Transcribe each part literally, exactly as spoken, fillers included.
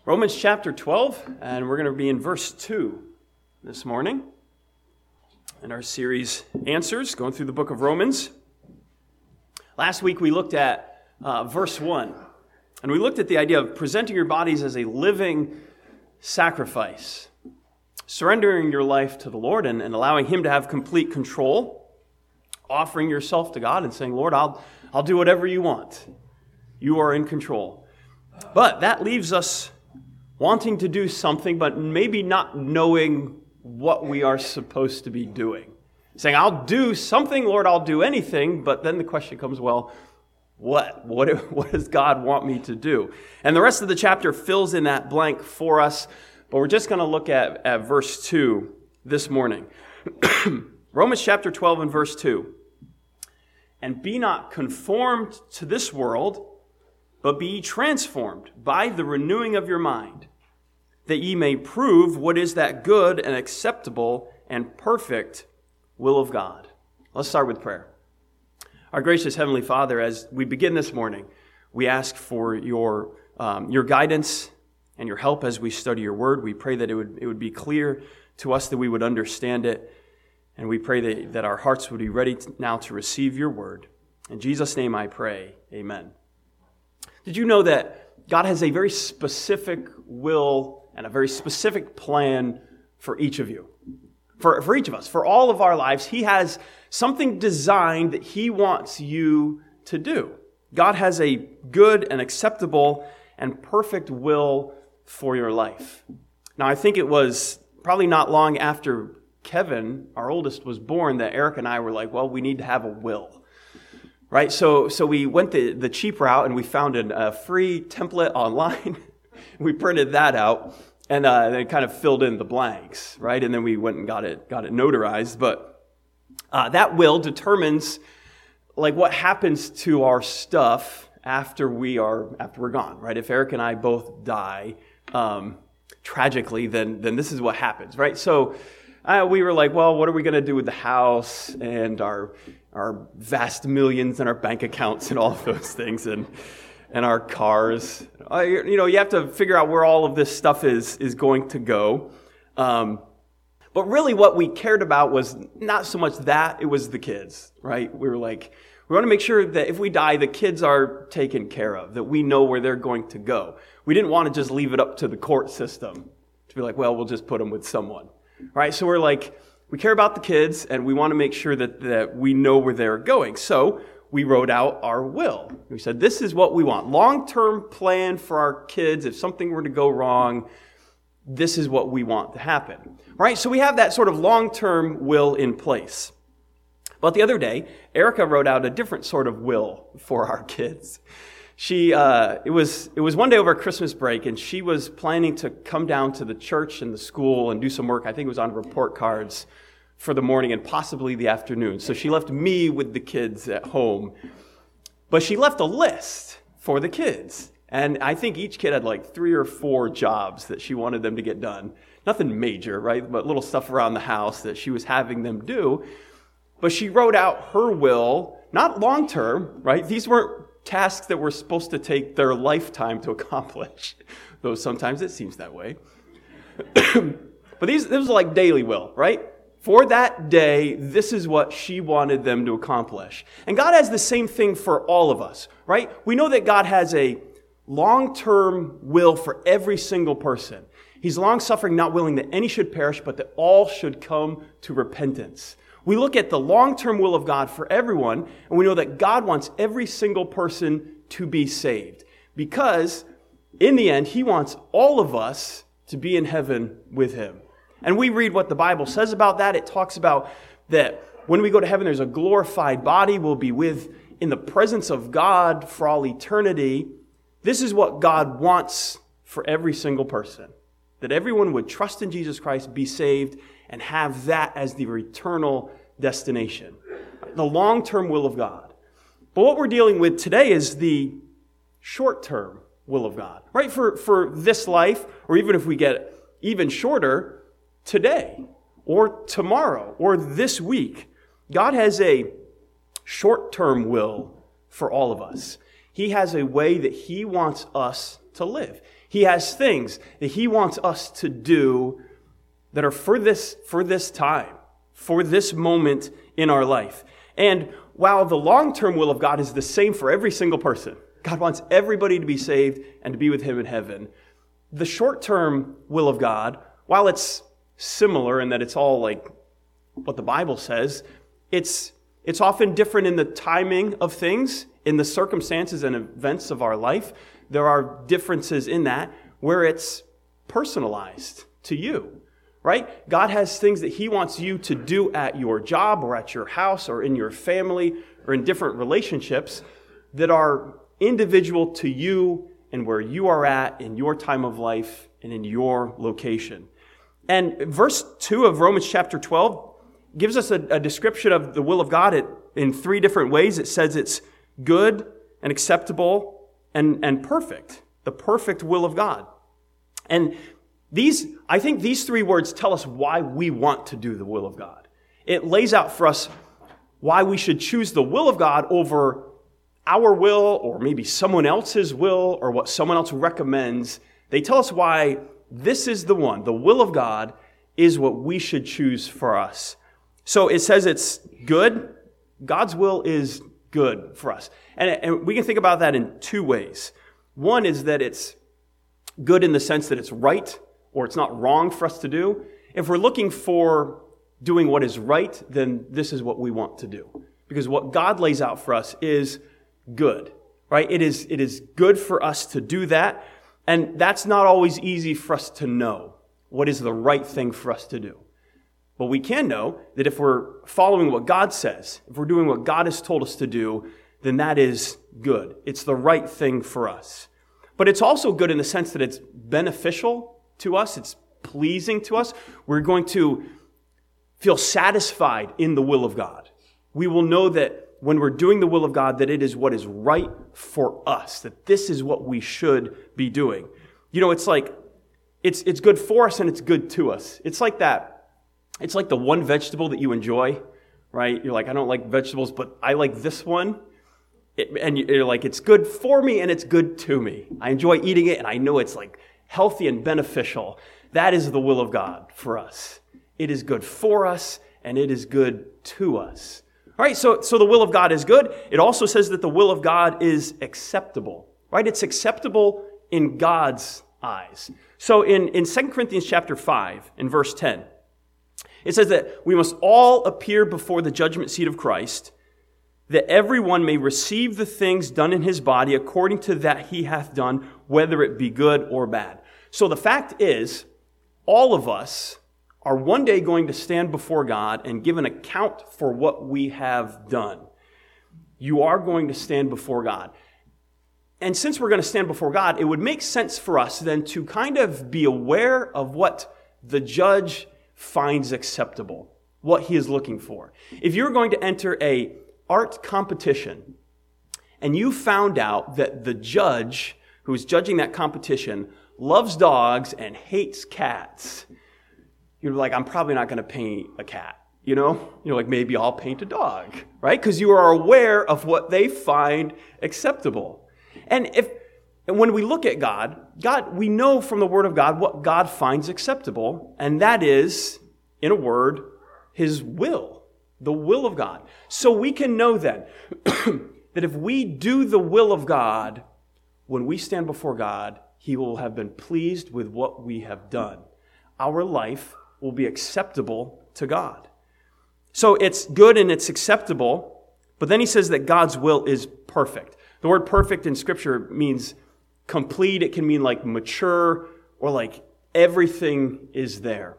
Romans chapter twelve, and we're going to be in verse two this morning in our series Answers, going through the book of Romans. Last week we looked at uh, verse one, and we looked at the idea of presenting your bodies as a living sacrifice, surrendering your life to the Lord and, and allowing Him to have complete control, offering yourself to God and saying, Lord, I'll, I'll do whatever you want. You are in control. But that leaves us wanting to do something, but maybe not knowing what we are supposed to be doing. Saying, I'll do something, Lord, I'll do anything, but then the question comes, well, what? What, what does God want me to do? And the rest of the chapter fills in that blank for us, but we're just going to look at, at verse two this morning. Romans chapter twelve and verse two. And be not conformed to this world, but be ye transformed by the renewing of your mind, that ye may prove what is that good and acceptable and perfect will of God. Let's start with prayer. Our gracious Heavenly Father, as we begin this morning, we ask for your um, your guidance and your help as we study your word. We pray that it would it would be clear to us, that we would understand it, and we pray that, that our hearts would be ready to, now to receive your word. In Jesus' name I pray, amen. Did you know that God has a very specific will and a very specific plan for each of you? For, for each of us, for all of our lives, He has something designed that He wants you to do. God has a good and acceptable and perfect will for your life. Now, I think it was probably not long after Kevin, our oldest, was born that Eric and I were like, well, we need to have a will. Right, so so we went the, the cheap route and we found a free template online. We printed that out and uh, then kind of filled in the blanks, right? And then we went and got it got it notarized. But uh, that will determines like what happens to our stuff after we are after we're gone, right? If Eric and I both die um, tragically, then then this is what happens, right? So uh, we were like, well, what are we going to do with the house and our our vast millions in our bank accounts and all of those things, and and our cars. Uh, you know, you have to figure out where all of this stuff is is going to go. Um, but really what we cared about was not so much that, it was the kids, right? We were like, we want to make sure that if we die, the kids are taken care of, that we know where they're going to go. We didn't want to just leave it up to the court system to be like, well, we'll just put them with someone, right? So we're like, we care about the kids, and we want to make sure that, that we know where they're going. So we wrote out our will. We said, this is what we want. Long-term plan for our kids. If something were to go wrong, this is what we want to happen. All right, so we have that sort of long-term will in place. But the other day, Erica wrote out a different sort of will for our kids. She, uh, it was it was one day over Christmas break, and she was planning to come down to the church and the school and do some work. I think it was on report cards for the morning and possibly the afternoon. So she left me with the kids at home. But she left a list for the kids. And I think each kid had like three or four jobs that she wanted them to get done. Nothing major, right? But little stuff around the house that she was having them do. But she wrote out her will, not long term, right? These weren't tasks that were supposed to take their lifetime to accomplish, though sometimes it seems that way. But these, this was like daily will, right? For that day, this is what she wanted them to accomplish. And God has the same thing for all of us, right? We know that God has a long-term will for every single person. He's long-suffering, not willing that any should perish, but that all should come to repentance. We look at the long-term will of God for everyone, and we know that God wants every single person to be saved. Because, in the end, He wants all of us to be in heaven with Him. And we read what the Bible says about that. It talks about that when we go to heaven, there's a glorified body. We'll be with in the presence of God for all eternity. This is what God wants for every single person. That everyone would trust in Jesus Christ, be saved, and have that as the eternal destination. The long-term will of God. But what we're dealing with today is the short-term will of God. Right? For, for this life, or even if we get even shorter, today, or tomorrow, or this week, God has a short-term will for all of us. He has a way that He wants us to live. He has things that he wants us to do that are for this, for this time, for this moment in our life. And while the long-term will of God is the same for every single person, God wants everybody to be saved and to be with him in heaven, the short-term will of God, while it's similar in that it's all like what the Bible says, it's it's often different in the timing of things, in the circumstances and events of our life. There are differences in that where it's personalized to you, right? God has things that he wants you to do at your job or at your house or in your family or in different relationships that are individual to you and where you are at in your time of life and in your location. And verse two of Romans chapter twelve gives us a, a description of the will of God it, in three different ways. It says it's good and acceptable and, and perfect, the perfect will of God. And these, I think these three words tell us why we want to do the will of God. It lays out for us why we should choose the will of God over our will or maybe someone else's will or what someone else recommends. They tell us why this is the one, the will of God is what we should choose for us. So it says it's good. God's will is good for us. And, and we can think about that in two ways. One is that it's good in the sense that it's right or it's not wrong for us to do. If we're looking for doing what is right, then this is what we want to do. Because what God lays out for us is good, right? It is, it is good for us to do that. And that's not always easy for us to know what is the right thing for us to do. But we can know that if we're following what God says, if we're doing what God has told us to do, then that is good. It's the right thing for us. But it's also good in the sense that it's beneficial to us. It's pleasing to us. We're going to feel satisfied in the will of God. We will know that when we're doing the will of God, that it is what is right for us, that this is what we should be doing. You know, it's like, it's it's good for us and it's good to us. It's like that. It's like the one vegetable that you enjoy, right? You're like, I don't like vegetables, but I like this one. It, and you're like, it's good for me and it's good to me. I enjoy eating it and I know it's like healthy and beneficial. That is the will of God for us. It is good for us and it is good to us. All right, so, so the will of God is good. It also says that the will of God is acceptable, right? It's acceptable in God's eyes. So in, in Second Corinthians chapter five, in verse ten, it says that we must all appear before the judgment seat of Christ, that everyone may receive the things done in his body according to that he hath done, whether it be good or bad. So the fact is, all of us are one day going to stand before God and give an account for what we have done. You are going to stand before God. And since we're going to stand before God, it would make sense for us then to kind of be aware of what the judge finds acceptable, what he is looking for. If you're going to enter a art competition and you found out that the judge who is judging that competition loves dogs and hates cats, you're like, I'm probably not going to paint a cat, you know? You're like, maybe I'll paint a dog, right? Because you are aware of what they find acceptable. And if and when we look at God, God, we know from the Word of God what God finds acceptable, and that is, in a word, His will, the will of God. So we can know then that if we do the will of God, when we stand before God, He will have been pleased with what we have done. Our life will be acceptable to God. So it's good and it's acceptable, but then he says that God's will is perfect. The word perfect in Scripture means complete. It can mean like mature or like everything is there.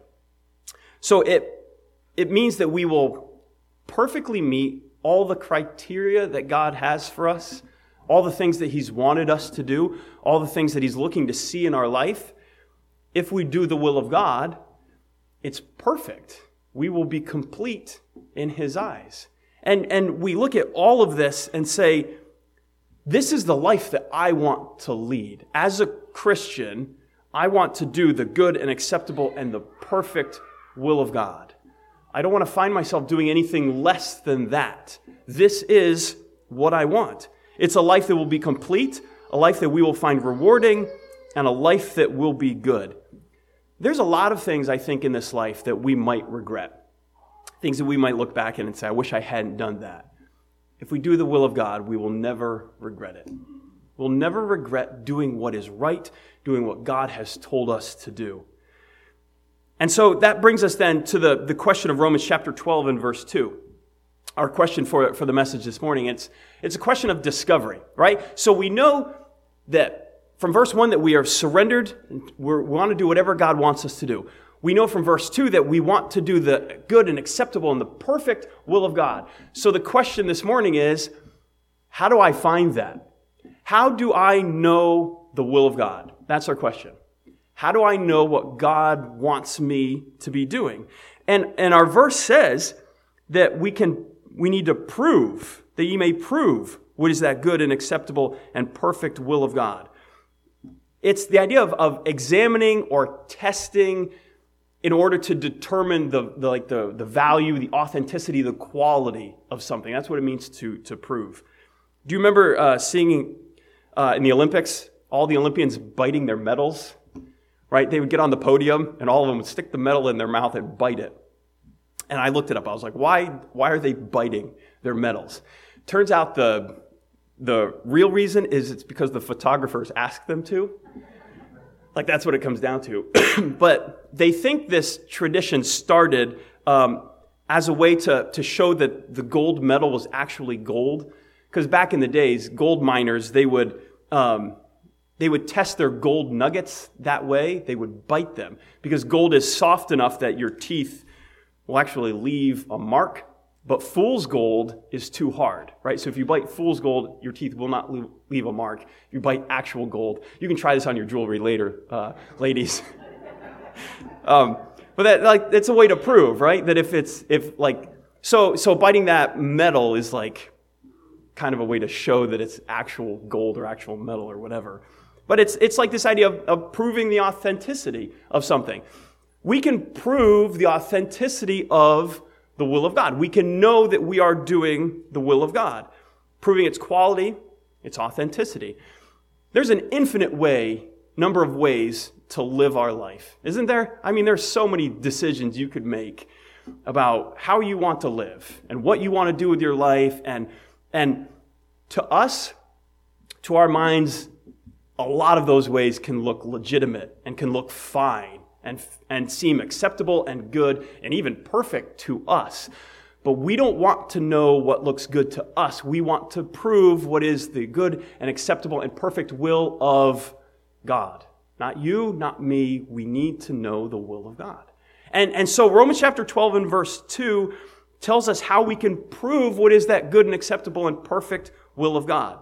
So it it means that we will perfectly meet all the criteria that God has for us, all the things that He's wanted us to do, all the things that He's looking to see in our life. If we do the will of God, it's perfect. We will be complete in His eyes. And, and we look at all of this and say, this is the life that I want to lead. As a Christian, I want to do the good and acceptable and the perfect will of God. I don't want to find myself doing anything less than that. This is what I want. It's a life that will be complete, a life that we will find rewarding, and a life that will be good. There's a lot of things, I think, in this life that we might regret. Things that we might look back at and say, I wish I hadn't done that. If we do the will of God, we will never regret it. We'll never regret doing what is right, doing what God has told us to do. And so that brings us then to the, the question of Romans chapter twelve and verse two. Our question for, for the message this morning, it's, it's a question of discovery, right? So we know that from verse one that we are surrendered, and we're, we want to do whatever God wants us to do. We know from verse two that we want to do the good and acceptable and the perfect will of God. So the question this morning is, how do I find that? How do I know the will of God? That's our question. How do I know what God wants me to be doing? And, and our verse says that we can, we need to prove, that ye may prove what is that good and acceptable and perfect will of God. It's the idea of, of examining or testing in order to determine the, the like the, the value, the authenticity, the quality of something. That's what it means to, to prove. Do you remember uh, seeing uh, in the Olympics, all the Olympians biting their medals? Right? They would get on the podium and all of them would stick the medal in their mouth and bite it. And I looked it up. I was like, why, why are they biting their medals? Turns out the The real reason is it's because the photographers asked them to. Like, that's what it comes down to. But they think this tradition started um, as a way to, to show that the gold medal was actually gold. Because back in the days, gold miners, they would um, they would test their gold nuggets that way. They would bite them. Because gold is soft enough that your teeth will actually leave a mark. But fool's gold is too hard, right? So if you bite fool's gold, your teeth will not leave a mark. If you bite actual gold, you can try this on your jewelry later, uh, ladies. um, but that, like, it's a way to prove, right? That if it's, if like, so, so biting that metal is like kind of a way to show that it's actual gold or actual metal or whatever. But it's, it's like this idea of, of proving the authenticity of something. We can prove the authenticity of the will of God. We can know that we are doing the will of God, proving its quality, its authenticity. There's an infinite way, number of ways to live our life, isn't there? I mean, there's so many decisions you could make about how you want to live and what you want to do with your life. And, and to us, to our minds, a lot of those ways can look legitimate and can look fine. And, and seem acceptable and good and even perfect to us. But we don't want to know what looks good to us. We want to prove what is the good and acceptable and perfect will of God. Not you, not me. We need to know the will of God. And, and so Romans chapter twelve and verse two tells us how we can prove what is that good and acceptable and perfect will of God.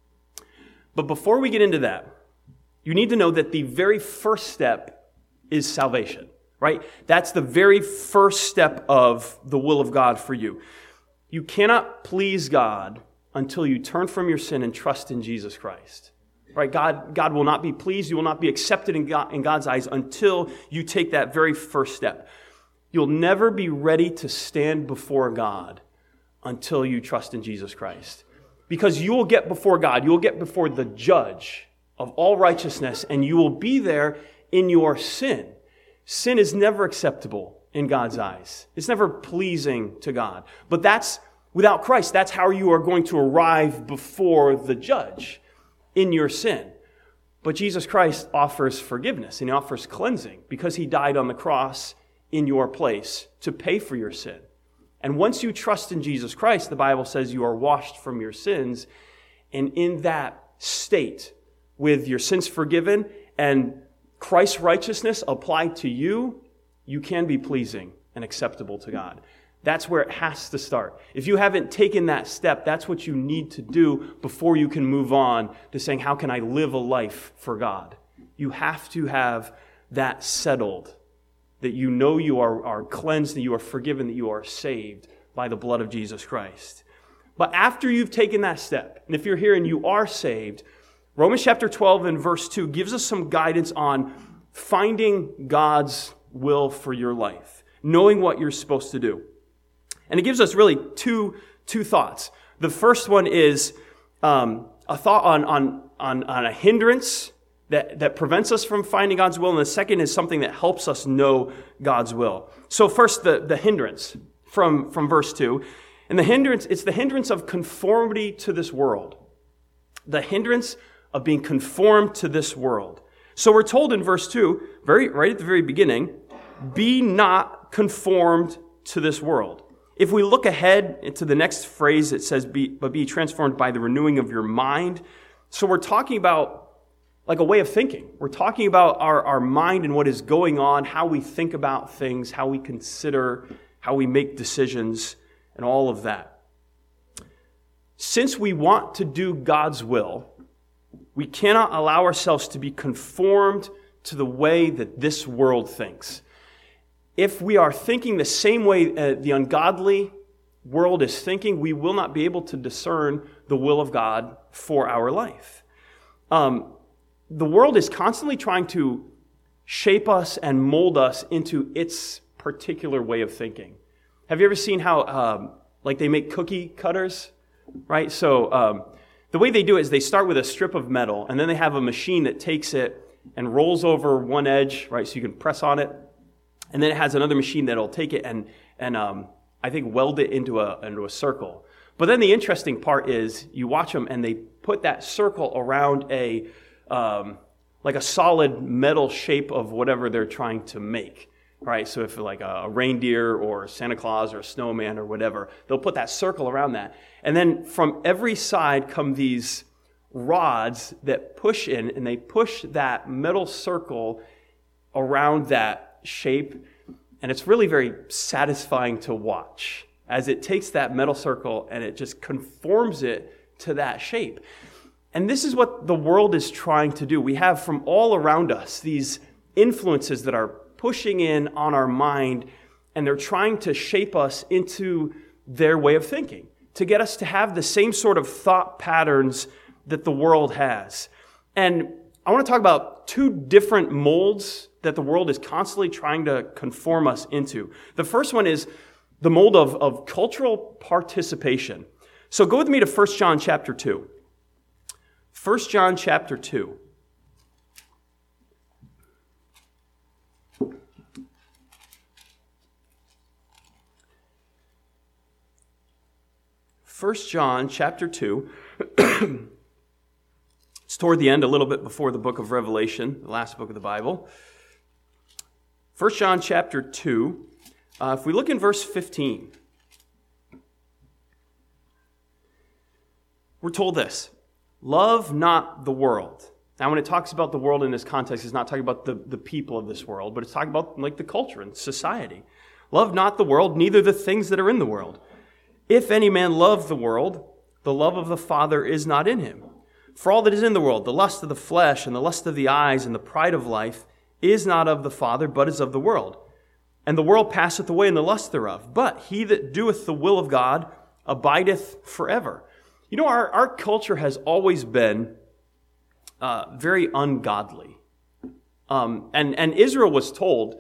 But before we get into that, you need to know that the very first step is salvation, right? That's the very first step of the will of God for you. You cannot please God until you turn from your sin and trust in Jesus Christ, right? God, God will not be pleased. You will not be accepted in, God, in God's eyes until you take that very first step. You'll never be ready to stand before God until you trust in Jesus Christ. Because you will get before God, you will get before the judge of all righteousness, and you will be there in your sin. Sin is never acceptable in God's eyes. It's never pleasing to God. But that's, without Christ, that's how you are going to arrive before the judge, in your sin. But Jesus Christ offers forgiveness and he offers cleansing because he died on the cross in your place to pay for your sin. And once you trust in Jesus Christ, the Bible says you are washed from your sins. And in that state, with your sins forgiven and Christ's righteousness applied to you, you can be pleasing and acceptable to God. That's where it has to start. If you haven't taken that step, that's what you need to do before you can move on to saying, how can I live a life for God? You have to have that settled, that you know you are, are cleansed, that you are forgiven, that you are saved by the blood of Jesus Christ. But after you've taken that step, and if you're here and you are saved, Romans chapter twelve and verse two gives us some guidance on finding God's will for your life, knowing what you're supposed to do. And it gives us really two, two thoughts. The first one is um, a thought on, on, on, on a hindrance that, that prevents us from finding God's will, and the second is something that helps us know God's will. So first, the, the hindrance from, from verse two. And the hindrance, it's the hindrance of conformity to this world. The hindrance of being conformed to this world. So we're told in verse two, very right at the very beginning, be not conformed to this world. If we look ahead into the next phrase, it says, be, but be transformed by the renewing of your mind. So we're talking about like a way of thinking. We're talking about our, our mind and what is going on, how we think about things, how we consider, how we make decisions, and all of that. Since we want to do God's will, we cannot allow ourselves to be conformed to the way that this world thinks. If we are thinking the same way uh, the ungodly world is thinking, we will not be able to discern the will of God for our life. Um, the world is constantly trying to shape us and mold us into its particular way of thinking. Have you ever seen how, um, like, they make cookie cutters, right? So um, the way they do it is they start with a strip of metal, and then they have a machine that takes it and rolls over one edge, right, so you can press on it. And then it has another machine that'll take it and, and um, I think, weld it into a, into a circle. But then the interesting part is you watch them, and they put that circle around a, um, like a solid metal shape of whatever they're trying to make. Right, so if like a reindeer or Santa Claus or a snowman or whatever, they'll put that circle around that. And then from every side come these rods that push in, and they push that metal circle around that shape. And it's really very satisfying to watch as it takes that metal circle and it just conforms it to that shape. And this is what the world is trying to do. We have from all around us these influences that are pushing in on our mind, and they're trying to shape us into their way of thinking, to get us to have the same sort of thought patterns that the world has. And I want to talk about two different molds that the world is constantly trying to conform us into. The first one is the mold of, of cultural participation. So go with me to First John chapter two. First John chapter two. First John chapter two, it's toward the end, a little bit before the book of Revelation, the last book of the Bible. First John chapter two, uh, if we look in verse fifteen, we're told this, love not the world. Now when it talks about the world in this context, it's not talking about the, the people of this world, but it's talking about like the culture and society. Love not the world, neither the things that are in the world. If any man love the world, the love of the Father is not in him. For all that is in the world, the lust of the flesh and the lust of the eyes and the pride of life is not of the Father, but is of the world. And the world passeth away in the lust thereof. But he that doeth the will of God abideth forever. You know, our, our culture has always been uh, very ungodly. Um, and, and Israel was told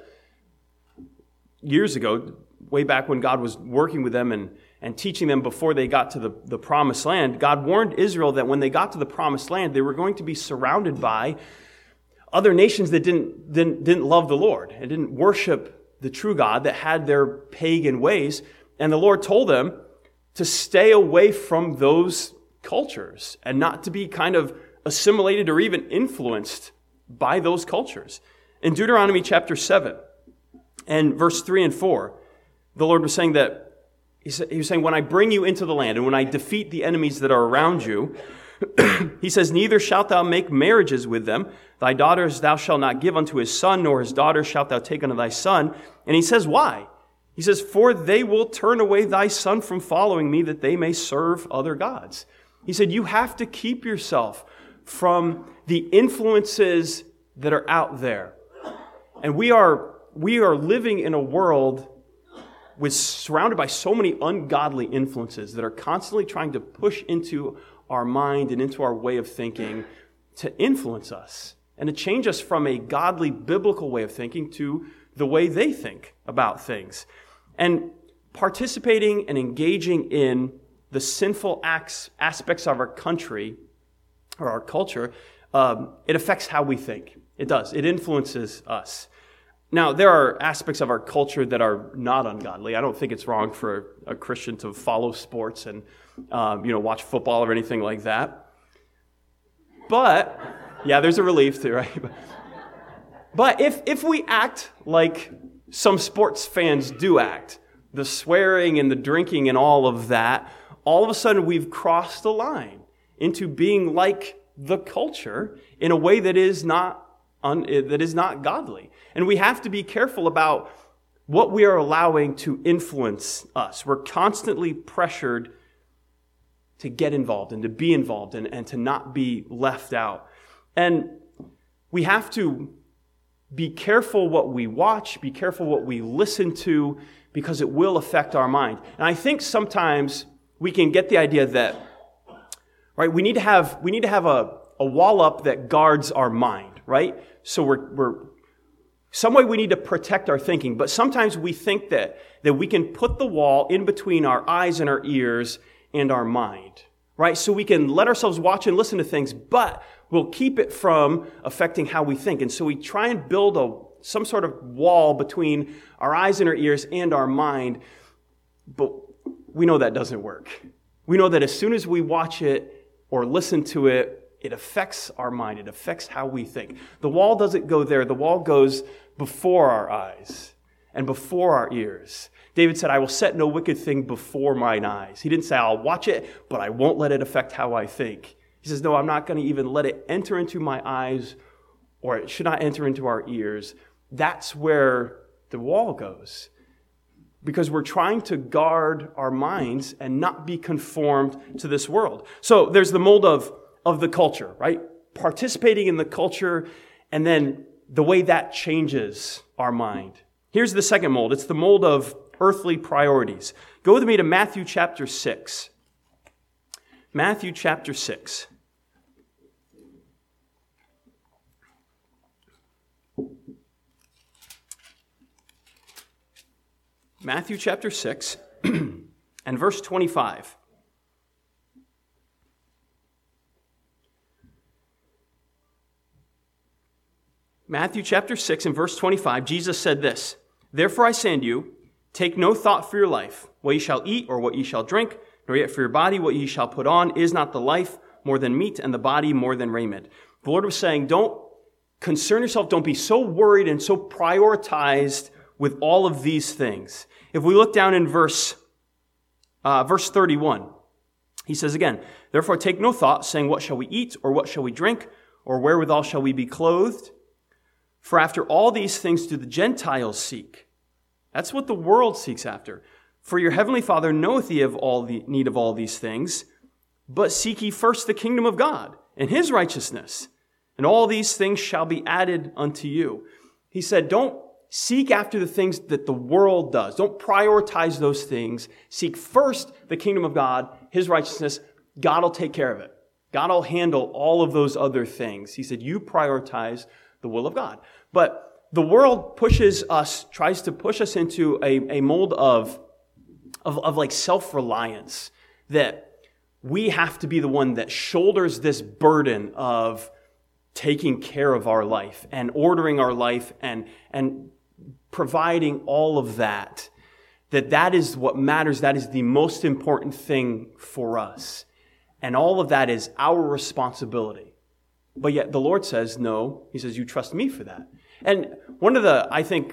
years ago, way back when God was working with them and and teaching them before they got to the, the promised land, God warned Israel that when they got to the promised land, they were going to be surrounded by other nations that didn't, didn't, didn't love the Lord and didn't worship the true God, that had their pagan ways. And the Lord told them to stay away from those cultures and not to be kind of assimilated or even influenced by those cultures. In Deuteronomy chapter seven and verse three and four, the Lord was saying that He was saying, when I bring you into the land and when I defeat the enemies that are around you, he says, neither shalt thou make marriages with them. Thy daughters thou shalt not give unto his son, nor his daughters shalt thou take unto thy son. And he says, why? He says, for they will turn away thy son from following me, that they may serve other gods. He said, you have to keep yourself from the influences that are out there. And we are, we are living in a world was surrounded by so many ungodly influences that are constantly trying to push into our mind and into our way of thinking to influence us and to change us from a godly, biblical way of thinking to the way they think about things. And participating and engaging in the sinful acts, aspects of our country or our culture um, it affects how we think. It does. It influences us. Now, there are aspects of our culture that are not ungodly. I don't think it's wrong for a Christian to follow sports and um, you know, watch football or anything like that. But, yeah, there's a relief too, right? But if if we act like some sports fans do act, the swearing and the drinking and all of that, all of a sudden we've crossed the line into being like the culture in a way that is not un, that is not godly. And we have to be careful about what we are allowing to influence us. We're constantly pressured to get involved and to be involved and, and to not be left out. And we have to be careful what we watch, be careful what we listen to, because it will affect our mind. And I think sometimes we can get the idea that, right, we need to have we need to have a, a wall up that guards our mind, right? So we're we're some way we need to protect our thinking, but sometimes we think that that we can put the wall in between our eyes and our ears and our mind, right? So we can let ourselves watch and listen to things, but we'll keep it from affecting how we think. And so we try and build a some sort of wall between our eyes and our ears and our mind, but we know that doesn't work. We know that as soon as we watch it or listen to it, it affects our mind. It affects how we think. The wall doesn't go there. The wall goes before our eyes and before our ears. David said, I will set no wicked thing before mine eyes. He didn't say, I'll watch it, but I won't let it affect how I think. He says, no, I'm not going to even let it enter into my eyes, or it should not enter into our ears. That's where the wall goes. Because we're trying to guard our minds and not be conformed to this world. So there's the mold of, of the culture, right? Participating in the culture, and then the way that changes our mind. Here's the second mold. It's the mold of earthly priorities. Go with me to Matthew chapter six. Matthew chapter six. Matthew chapter six and verse twenty-five. Matthew chapter six and verse twenty-five, Jesus said this, Therefore I say unto you, take no thought for your life, what ye shall eat or what ye shall drink, nor yet for your body what ye shall put on. Is not the life more than meat, and the body more than raiment? The Lord was saying, don't concern yourself, don't be so worried and so prioritized with all of these things. If we look down in verse uh, verse thirty-one, he says again, Therefore take no thought, saying, What shall we eat, or what shall we drink, or wherewithal shall we be clothed? For after all these things do the Gentiles seek. That's what the world seeks after. For your heavenly Father knoweth ye of all the need of all these things, but seek ye first the kingdom of God and his righteousness, and all these things shall be added unto you. He said, don't seek after the things that the world does. Don't prioritize those things. Seek first the kingdom of God, his righteousness. God will take care of it. God will handle all of those other things. He said, you prioritize the will of God. But the world pushes us, tries to push us into a, a mold of, of, of like self-reliance, that we have to be the one that shoulders this burden of taking care of our life and ordering our life and, and providing all of that, that that is what matters. That is the most important thing for us. And all of that is our responsibility. But yet the Lord says, no, he says, you trust me for that. And one of the, I think,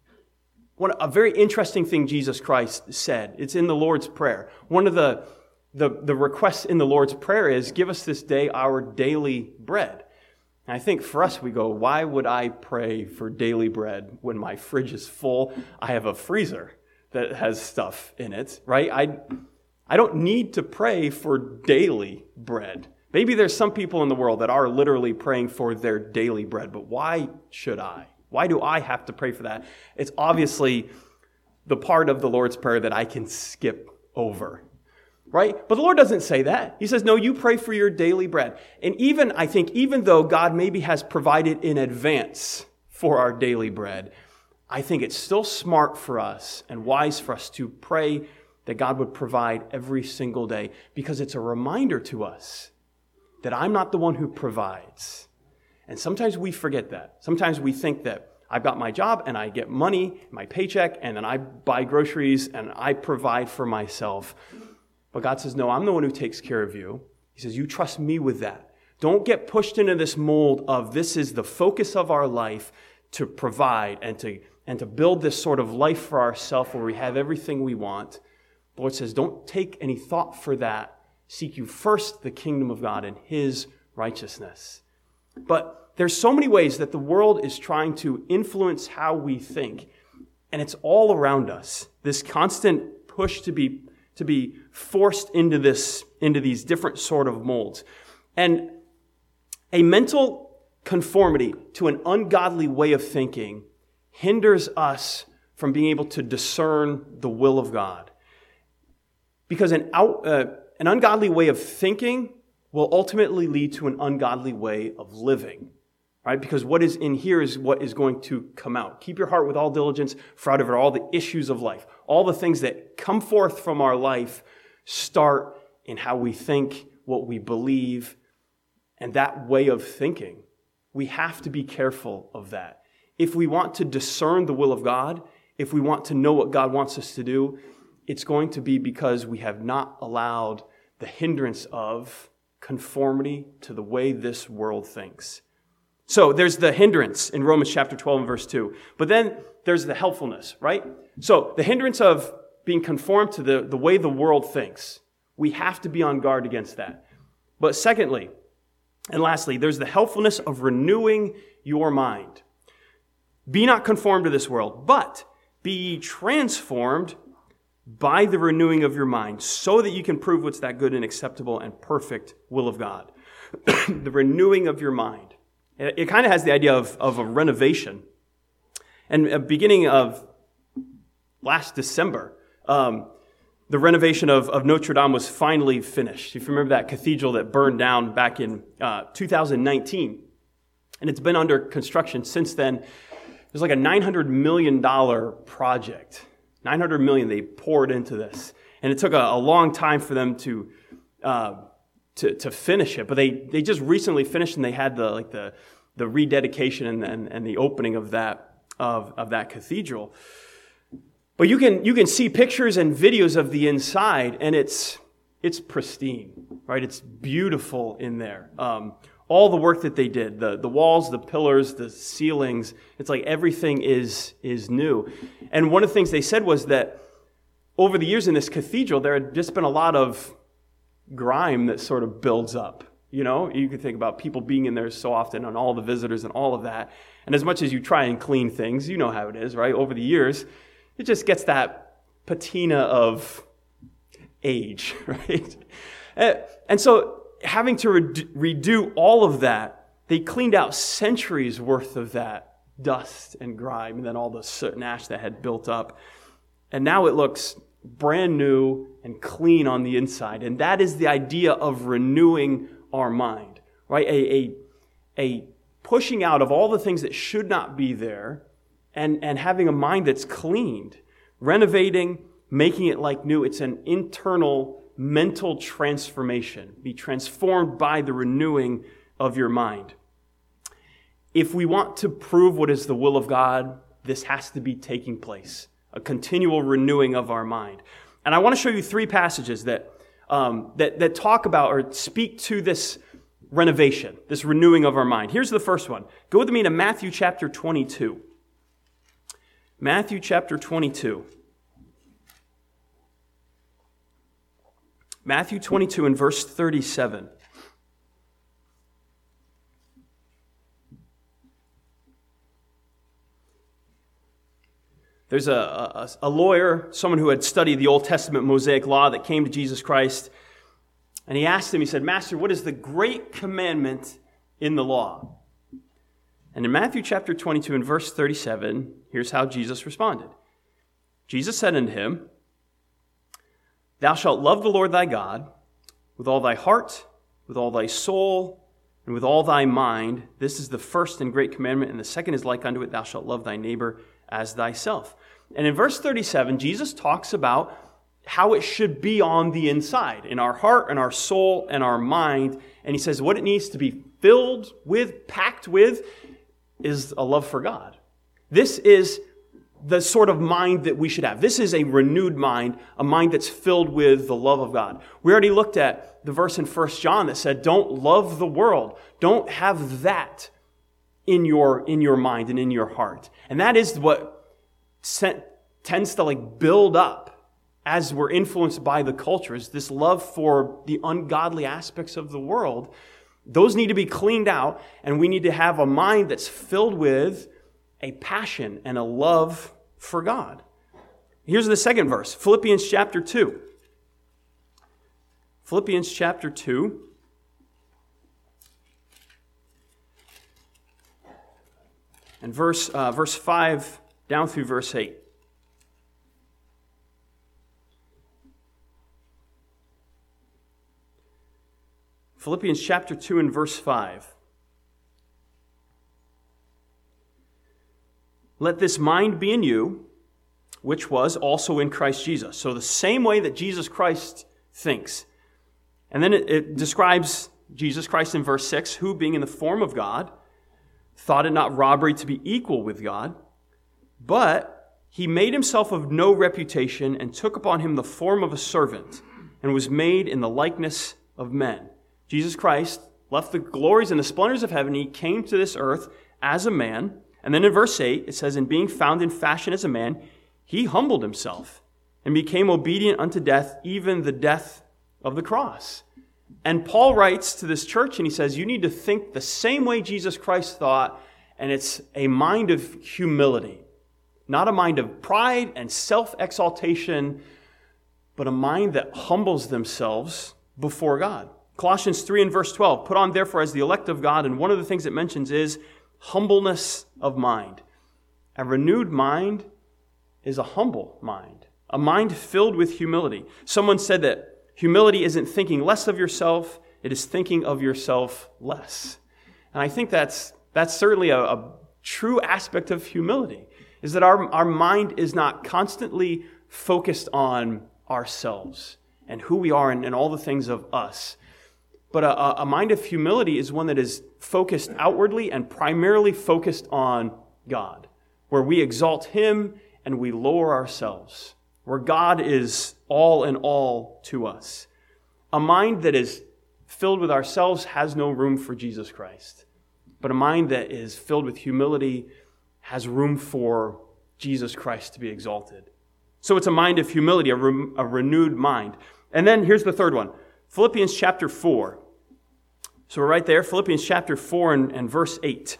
one a very interesting thing Jesus Christ said, it's in the Lord's Prayer. One of the, the, the requests in the Lord's Prayer is, give us this day our daily bread. And I think for us, we go, why would I pray for daily bread when my fridge is full? I have a freezer that has stuff in it, right? I, I don't need to pray for daily bread. Maybe there's some people in the world that are literally praying for their daily bread, but why should I? Why do I have to pray for that? It's obviously the part of the Lord's Prayer that I can skip over, right? But the Lord doesn't say that. He says, no, you pray for your daily bread. And even, I think, even though God maybe has provided in advance for our daily bread, I think it's still smart for us and wise for us to pray that God would provide every single day, because it's a reminder to us that I'm not the one who provides. And sometimes we forget that. Sometimes we think that I've got my job and I get money, my paycheck, and then I buy groceries and I provide for myself. But God says, no, I'm the one who takes care of you. He says, you trust me with that. Don't get pushed into this mold of this is the focus of our life to provide and to, and to build this sort of life for ourselves where we have everything we want. The Lord says, don't take any thought for that. Seek you first the kingdom of God and his righteousness. But there's so many ways that the world is trying to influence how we think. And it's all around us. This constant push to be, to be forced into this, into these different sort of molds. And a mental conformity to an ungodly way of thinking hinders us from being able to discern the will of God. Because an, out, uh, an ungodly way of thinking will ultimately lead to an ungodly way of living. Right? Because what is in here is what is going to come out. Keep your heart with all diligence, for out of it all the issues of life. All the things that come forth from our life start in how we think, what we believe, and that way of thinking. We have to be careful of that. If we want to discern the will of God, if we want to know what God wants us to do, it's going to be because we have not allowed the hindrance of conformity to the way this world thinks. So there's the hindrance in Romans chapter twelve and verse two. But then there's the helpfulness, right? So the hindrance of being conformed to the, the way the world thinks. We have to be on guard against that. But secondly, and lastly, there's the helpfulness of renewing your mind. Be not conformed to this world, but be transformed by the renewing of your mind, so that you can prove what's that good and acceptable and perfect will of God. The renewing of your mind. It, it kind of has the idea of, of a renovation. And at the beginning of last December, um, the renovation of, of Notre Dame was finally finished. If you remember that cathedral that burned down back in uh, two thousand nineteen, and it's been under construction since then. It was like a nine hundred million dollars project. nine hundred million dollars they poured into this. And it took a, a long time for them to, uh, to to finish it. But they, they just recently finished, and they had the like the the rededication and, and, and the opening of that of, of that cathedral. But you can you can see pictures and videos of the inside, and it's it's pristine, right? It's beautiful in there. Um, all the work that they did, the, the walls, the pillars, the ceilings, it's like everything is is new. And one of the things they said was that over the years in this cathedral, there had just been a lot of grime that sort of builds up. You know, you can think about people being in there so often and all the visitors and all of that. And as much as you try and clean things, you know how it is, right? Over the years, it just gets that patina of age, right? And so having to redo all of that, they cleaned out centuries worth of that dust and grime and then all the soot and ash that had built up. And now it looks brand new and clean on the inside. And that is the idea of renewing our mind, right? A, a, a pushing out of all the things that should not be there and, and having a mind that's cleaned, renovating, making it like new. It's an internal mental transformation. Be transformed by the renewing of your mind. If we want to prove what is the will of God, this has to be taking place. A continual renewing of our mind. And I want to show you three passages that um, that, that talk about or speak to this renovation, this renewing of our mind. Here's the first one. Go with me to Matthew chapter twenty-two. Matthew chapter twenty-two. Matthew twenty-two and verse thirty-seven. There's a, a, a lawyer, someone who had studied the Old Testament Mosaic law that came to Jesus Christ. And he asked him, he said, Master, what is the great commandment in the law? And in Matthew chapter twenty-two and verse thirty-seven, here's how Jesus responded. Jesus said unto him, Thou shalt love the Lord thy God with all thy heart, with all thy soul, and with all thy mind. This is the first and great commandment, and the second is like unto it, Thou shalt love thy neighbor as thyself. And in verse thirty-seven, Jesus talks about how it should be on the inside, in our heart and our soul and our mind. And he says what it needs to be filled with, packed with, is a love for God. This is the sort of mind that we should have. This is a renewed mind, a mind that's filled with the love of God. We already looked at the verse in First John that said, don't love the world. Don't have that in your, in your mind and in your heart. And that is what sent, tends to like build up as we're influenced by the cultures, this love for the ungodly aspects of the world. Those need to be cleaned out, and we need to have a mind that's filled with a passion and a love for God. Here's the second verse, Philippians chapter two. Philippians chapter two. And verse, uh, verse five down through verse eight. Philippians chapter two and verse five. Let this mind be in you, which was also in Christ Jesus. So the same way that Jesus Christ thinks. And then it, it describes Jesus Christ in verse six, who being in the form of God, thought it not robbery to be equal with God, but he made himself of no reputation and took upon him the form of a servant and was made in the likeness of men. Jesus Christ left the glories and the splendors of heaven. He came to this earth as a man. And then in verse eight, it says, and being found in fashion as a man, he humbled himself and became obedient unto death, even the death of the cross. And Paul writes to this church and he says, you need to think the same way Jesus Christ thought, and it's a mind of humility. Not a mind of pride and self-exaltation, but a mind that humbles themselves before God. Colossians three and verse twelve, put on therefore as the elect of God, and one of the things it mentions is humbleness of mind. A renewed mind is a humble mind, a mind filled with humility. Someone said that humility isn't thinking less of yourself, it is thinking of yourself less. And I think that's that's certainly a, a true aspect of humility, is that our, our mind is not constantly focused on ourselves and who we are and, and all the things of us. But a, a mind of humility is one that is focused outwardly and primarily focused on God, where we exalt Him and we lower ourselves, where God is all in all to us. A mind that is filled with ourselves has no room for Jesus Christ, but a mind that is filled with humility has room for Jesus Christ to be exalted. So it's a mind of humility, a, re- a renewed mind. And then here's the third one, Philippians chapter four. So we're right there, Philippians chapter four and, and verse eight.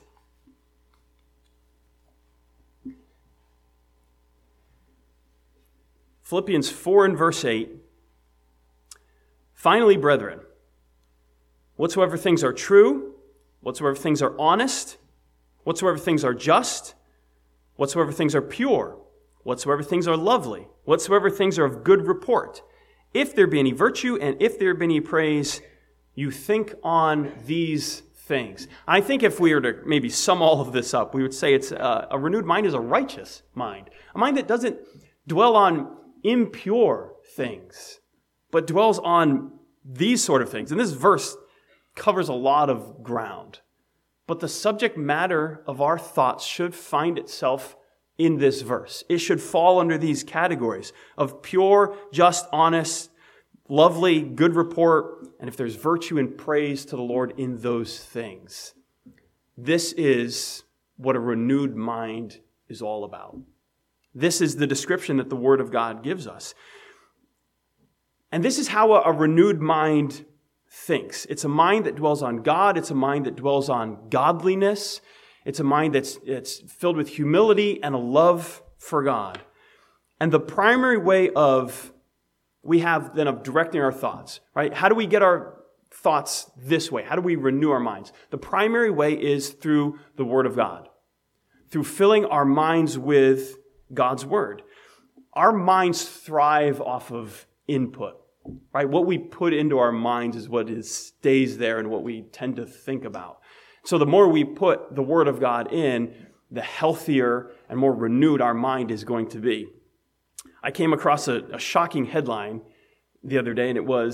Philippians four and verse eight. Finally, brethren, whatsoever things are true, whatsoever things are honest, whatsoever things are just, whatsoever things are pure, whatsoever things are lovely, whatsoever things are of good report, if there be any virtue and if there be any praise, you think on these things. I think if we were to maybe sum all of this up, we would say it's a, a renewed mind is a righteous mind. A mind that doesn't dwell on impure things, but dwells on these sort of things. And this verse covers a lot of ground. But the subject matter of our thoughts should find itself in this verse. It should fall under these categories of pure, just, honest, lovely, good report, and if there's virtue and praise to the Lord in those things. This is what a renewed mind is all about. This is the description that the Word of God gives us. And this is how a, a renewed mind thinks. It's a mind that dwells on God. It's a mind that dwells on godliness. It's a mind that's it's filled with humility and a love for God. And the primary way of we have then of directing our thoughts, right? How do we get our thoughts this way? How do we renew our minds? The primary way is through the Word of God, through filling our minds with God's Word. Our minds thrive off of input, right? What we put into our minds is what is stays there and what we tend to think about. So the more we put the Word of God in, the healthier and more renewed our mind is going to be. I came across a, a shocking headline the other day, and it was,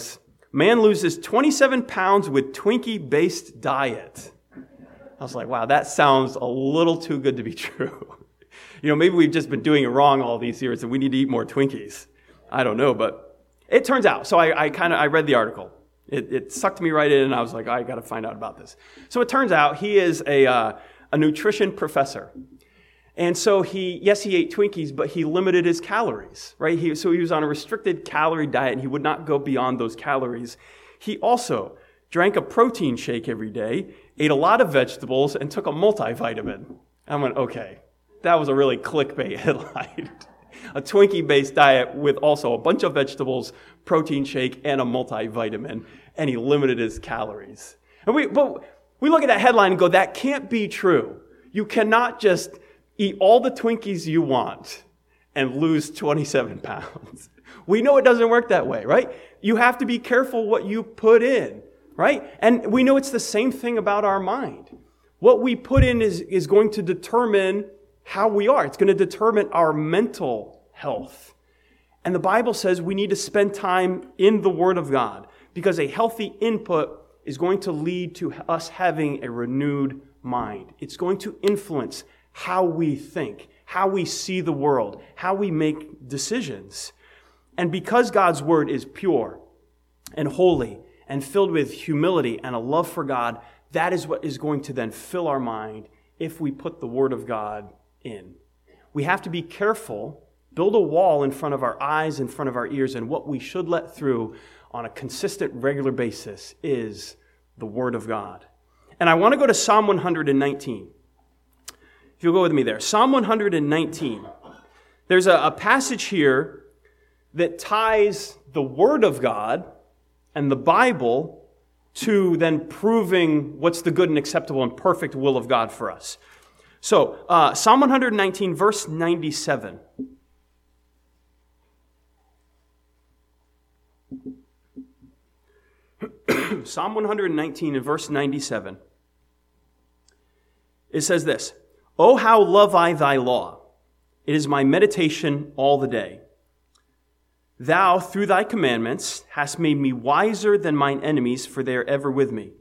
Man loses twenty-seven pounds with Twinkie-based diet. I was like, wow, that sounds a little too good to be true. You know, maybe we've just been doing it wrong all these years and we need to eat more Twinkies. I don't know, but it turns out. So I, I kind of, I read the article. It, it sucked me right in and I was like, I got to find out about this. So it turns out he is a, uh, a nutrition professor. And so he, yes, he ate Twinkies, but he limited his calories, right? He, so he was on a restricted calorie diet and he would not go beyond those calories. He also drank a protein shake every day, ate a lot of vegetables, and took a multivitamin. I went, okay, that was a really clickbait headline. A Twinkie-based diet with also a bunch of vegetables, protein shake, and a multivitamin, and he limited his calories. And we, but we look at that headline and go, that can't be true. You cannot just eat all the Twinkies you want and lose twenty-seven pounds. We know it doesn't work that way, right? You have to be careful what you put in, right? And we know it's the same thing about our mind. What we put in is, is going to determine how we are. It's going to determine our mental health. And the Bible says we need to spend time in the Word of God because a healthy input is going to lead to us having a renewed mind. It's going to influence how we think, how we see the world, how we make decisions. And because God's Word is pure and holy and filled with humility and a love for God, that is what is going to then fill our mind if we put the Word of God in. We have to be careful, build a wall in front of our eyes, in front of our ears, and what we should let through on a consistent, regular basis is the Word of God. And I want to go to Psalm one hundred nineteen. If you'll go with me there. Psalm one hundred nineteen. There's a, a passage here that ties the Word of God and the Bible to then proving what's the good and acceptable and perfect will of God for us. So, uh, Psalm one hundred nineteen, verse ninety-seven. Psalm one hundred nineteen and verse ninety-seven. It says this, "Oh, how love I thy law! It is my meditation all the day. Thou, through thy commandments, hast made me wiser than mine enemies, for they are ever with me.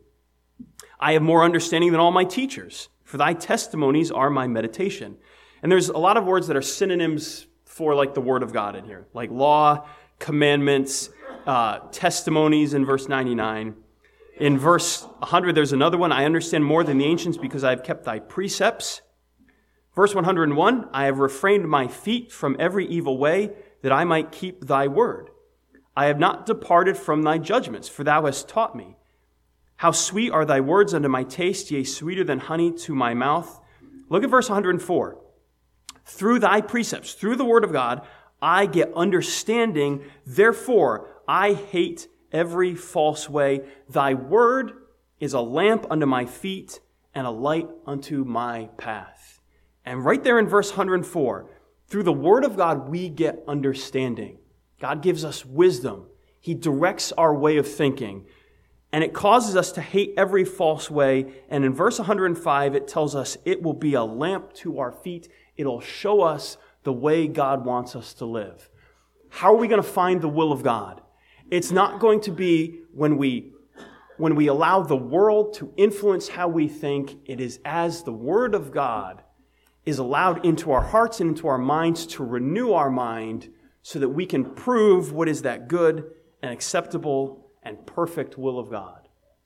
I have more understanding than all my teachers, for thy testimonies are my meditation." And there's a lot of words that are synonyms for like the Word of God in here, like law, commandments, uh, testimonies in verse ninety-nine. In verse one hundred, there's another one. "I understand more than the ancients because I have kept thy precepts." Verse one hundred one, "I have refrained my feet from every evil way, that I might keep thy word. I have not departed from thy judgments, for thou hast taught me. How sweet are thy words unto my taste, yea, sweeter than honey to my mouth." Look at verse one hundred four. "Through thy precepts," through the word of God, "I get understanding. Therefore, I hate every false way. Thy word is a lamp unto my feet and a light unto my path." And right there in verse one hundred four, through the word of God, we get understanding. God gives us wisdom. He directs our way of thinking. And it causes us to hate every false way. And in verse one hundred five, it tells us it will be a lamp to our feet. It'll show us the way God wants us to live. How are we going to find the will of God? It's not going to be when we, when we allow the world to influence how we think. It is as the Word of God is allowed into our hearts and into our minds to renew our mind so that we can prove what is that good and acceptable and perfect will of God.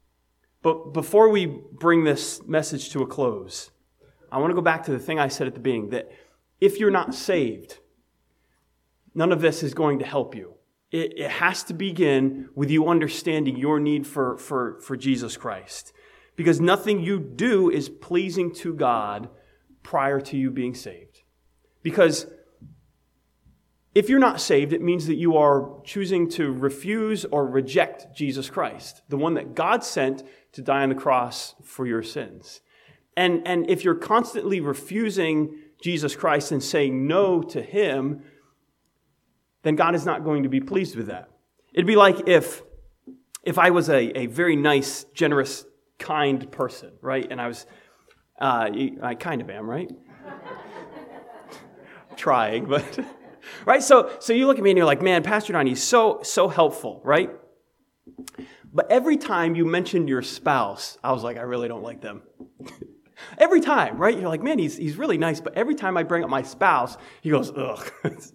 But before we bring this message to a close, I want to go back to the thing I said at the beginning, that if you're not saved, none of this is going to help you. It, it has to begin with you understanding your need for, for, for Jesus Christ. Because nothing you do is pleasing to God prior to you being saved. Because if you're not saved, it means that you are choosing to refuse or reject Jesus Christ, the one that God sent to die on the cross for your sins. And, and if you're constantly refusing Jesus Christ and saying no to Him, then God is not going to be pleased with that. It'd be like if, if I was a, a very nice, generous, kind person, right? And I was, uh, I kind of am, right? Trying, but... Right? So so you look at me and you're like, man, Pastor Don, he's so, so helpful, right? But every time you mentioned your spouse, I was like, I really don't like them. Every time, right? You're like, man, he's he's really nice. But every time I bring up my spouse, he goes, ugh,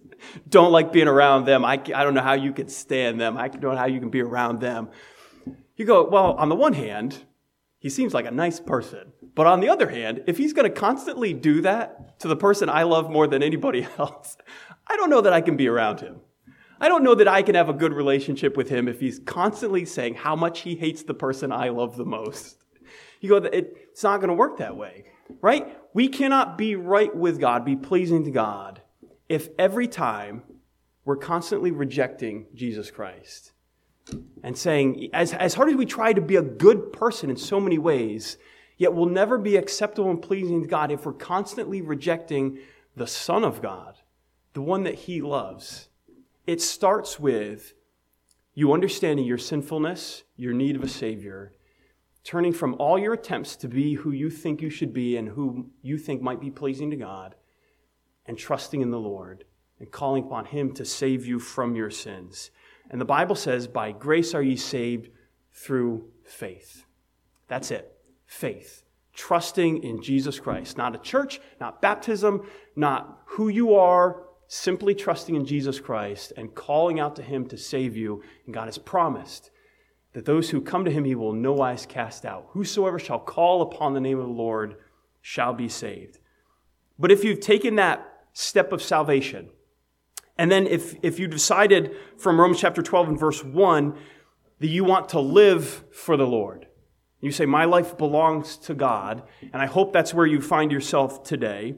don't like being around them. I, I don't know how you can stand them. I don't know how you can be around them. You go, well, on the one hand, he seems like a nice person. But on the other hand, if he's going to constantly do that to the person I love more than anybody else, I don't know that I can be around him. I don't know that I can have a good relationship with him if he's constantly saying how much he hates the person I love the most. You go, it's not going to work that way, right? We cannot be right with God, be pleasing to God, if every time we're constantly rejecting Jesus Christ and saying, as, as hard as we try to be a good person in so many ways, yet we'll never be acceptable and pleasing to God if we're constantly rejecting the Son of God, the one that he loves. It starts with you understanding your sinfulness, your need of a Savior, turning from all your attempts to be who you think you should be and who you think might be pleasing to God, and trusting in the Lord and calling upon him to save you from your sins. And the Bible says, by grace are ye saved through faith. That's it. Faith. Trusting in Jesus Christ. Not a church, not baptism, not who you are, simply trusting in Jesus Christ and calling out to him to save you. And God has promised that those who come to him he will no wise cast out. Whosoever shall call upon the name of the Lord shall be saved. But if you've taken that step of salvation, and then if, if you decided from Romans chapter twelve and verse one that you want to live for the Lord, you say, my life belongs to God, and I hope that's where you find yourself today.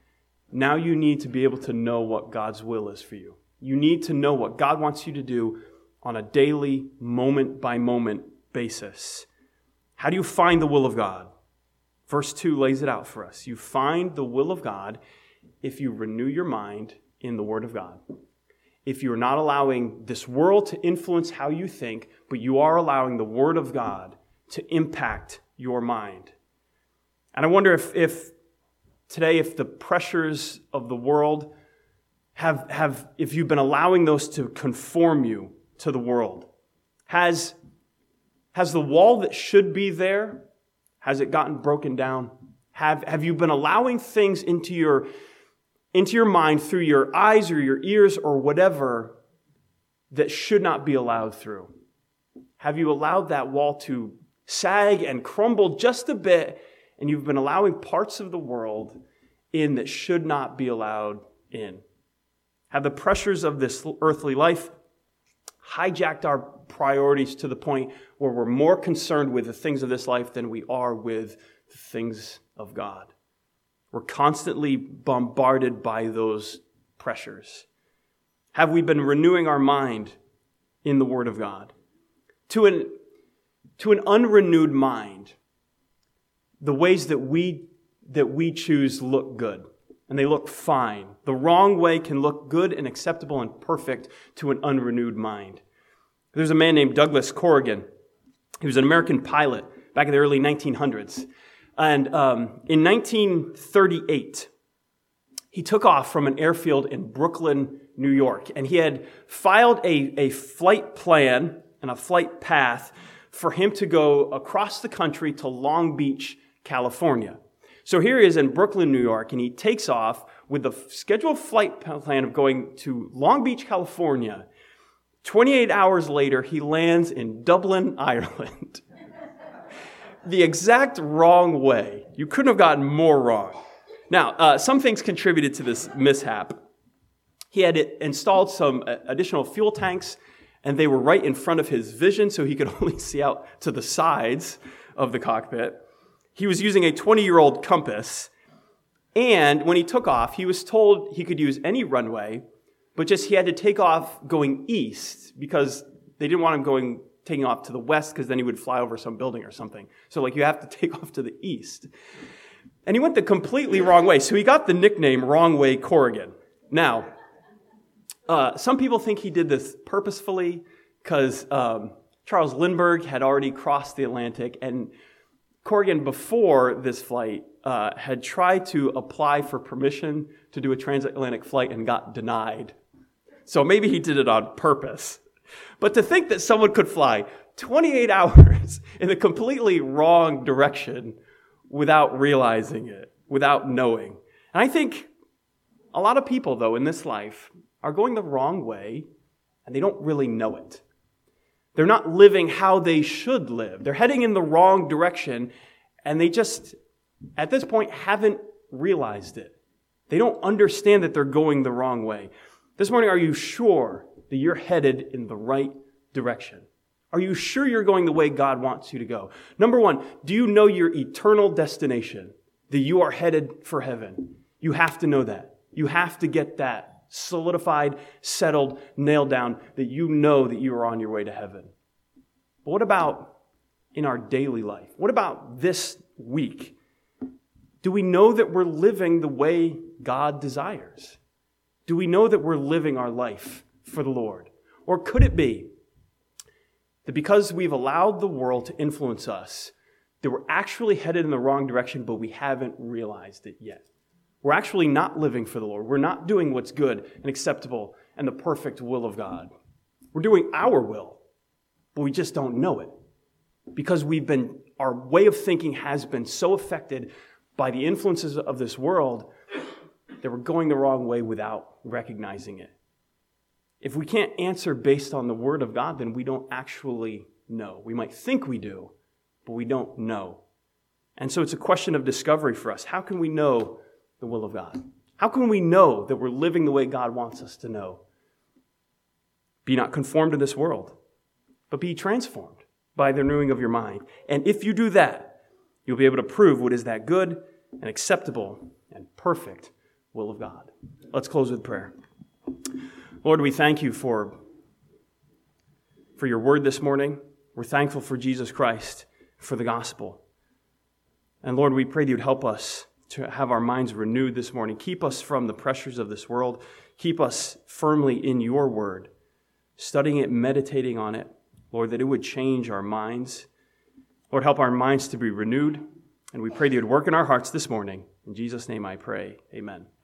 Now you need to be able to know what God's will is for you. You need to know what God wants you to do on a daily, moment-by-moment basis. How do you find the will of God? Verse two lays it out for us. You find the will of God if you renew your mind in the Word of God. If you're not allowing this world to influence how you think, but you are allowing the Word of God to impact your mind. And I wonder if, if today, if the pressures of the world have, have, if you've been allowing those to conform you to the world. Has, has the wall that should be there, has it gotten broken down? Have, have you been allowing things into your, into your mind through your eyes or your ears or whatever that should not be allowed through? Have you allowed that wall to sag and crumble just a bit, and you've been allowing parts of the world in that should not be allowed in? Have the pressures of this earthly life hijacked our priorities to the point where we're more concerned with the things of this life than we are with the things of God? We're constantly bombarded by those pressures. Have we been renewing our mind in the Word of God? To an, to an unrenewed mind, the ways that we, that we choose look good, and they look fine. The wrong way can look good and acceptable and perfect to an unrenewed mind. There's a man named Douglas Corrigan. He was an American pilot back in the early nineteen hundreds. And um, in nineteen thirty-eight, he took off from an airfield in Brooklyn, New York. And he had filed a, a flight plan and a flight path for him to go across the country to Long Beach, California. So here he is in Brooklyn, New York, and he takes off with the scheduled flight plan of going to Long Beach, California. twenty-eight hours later, he lands in Dublin, Ireland. The exact wrong way. You couldn't have gotten more wrong. Now, uh, some things contributed to this mishap. He had installed some additional fuel tanks, and they were right in front of his vision, so he could only see out to the sides of the cockpit. He was using a twenty-year-old compass, and when he took off, he was told he could use any runway, but just he had to take off going east because they didn't want him going taking off to the west because then he would fly over some building or something. So like you have to take off to the east. And he went the completely wrong way. So he got the nickname Wrong Way Corrigan. Now, uh, some people think he did this purposefully because um, Charles Lindbergh had already crossed the Atlantic, and Corrigan, before this flight, uh, had tried to apply for permission to do a transatlantic flight and got denied. So maybe he did it on purpose. But to think that someone could fly twenty-eight hours in a completely wrong direction without realizing it, without knowing. And I think a lot of people, though, in this life are going the wrong way, and they don't really know it. They're not living how they should live. They're heading in the wrong direction, and they just, at this point, haven't realized it. They don't understand that they're going the wrong way. This morning, are you sure that you're headed in the right direction? Are you sure you're going the way God wants you to go? Number one, do you know your eternal destination? That you are headed for heaven? You have to know that. You have to get that solidified, settled, nailed down, that you know that you are on your way to heaven. But what about in our daily life? What about this week? Do we know that we're living the way God desires? Do we know that we're living our life for the Lord? Or could it be that because we've allowed the world to influence us, that we're actually headed in the wrong direction, but we haven't realized it yet? We're actually not living for the Lord. We're not doing what's good and acceptable and the perfect will of God. We're doing our will, but we just don't know it because we've been, our way of thinking has been so affected by the influences of this world that we're going the wrong way without recognizing it. If we can't answer based on the Word of God, then we don't actually know. We might think we do, but we don't know. And so it's a question of discovery for us. How can we know the will of God? How can we know that we're living the way God wants us to know? Be not conformed to this world, but be transformed by the renewing of your mind. And if you do that, you'll be able to prove what is that good and acceptable and perfect will of God. Let's close with prayer. Lord, we thank you for, for your word this morning. We're thankful for Jesus Christ, for the gospel. And Lord, we pray that you'd help us to have our minds renewed this morning. Keep us from the pressures of this world. Keep us firmly in your word, studying it, meditating on it. Lord, that it would change our minds. Lord, help our minds to be renewed. And we pray that you'd work in our hearts this morning. In Jesus' name I pray. Amen.